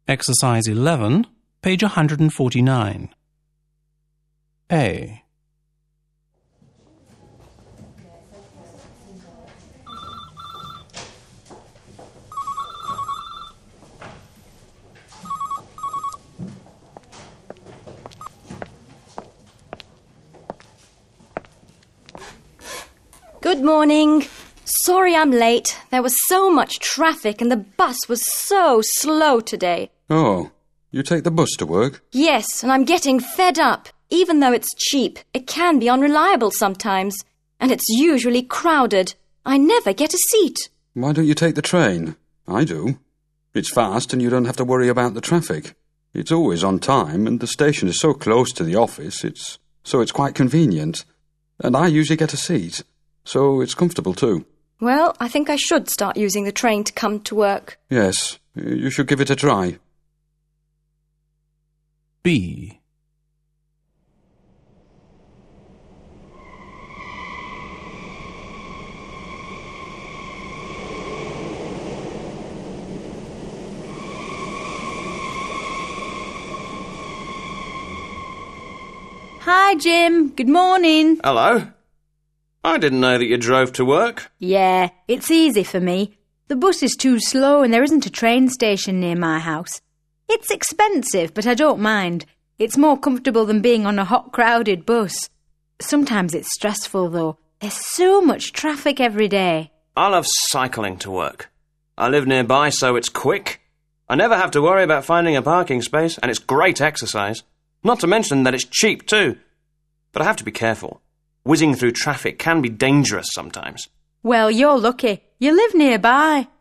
Exercise 11, page 149. A. Good morning. Sorry I'm late. There was so much traffic and the bus was so slow today. Oh, you take the bus to work? Yes, and I'm getting fed up. Even though it's cheap, it can be unreliable sometimes. And it's usually crowded. I never get a seat. Why don't you take the train? I do. It's fast and you don't have to worry about the traffic. It's always on time and the station is so close to the office, it's quite convenient. And I usually get a seat, so it's comfortable too. Well, I think I should start using the train to come to work. Yes, you should give it a try. B. Hi, Jim. Good morning. Hello. I didn't know that you drove to work. Yeah, it's easy for me. The bus is too slow and there isn't a train station near my house. It's expensive, but I don't mind. It's more comfortable than being on a hot, crowded bus. Sometimes it's stressful, though. There's so much traffic every day. I love cycling to work. I live nearby, so it's quick. I never have to worry about finding a parking space, and it's great exercise. Not to mention that it's cheap, too. But I have to be careful. Whizzing through traffic can be dangerous sometimes. Well, you're lucky. You live nearby.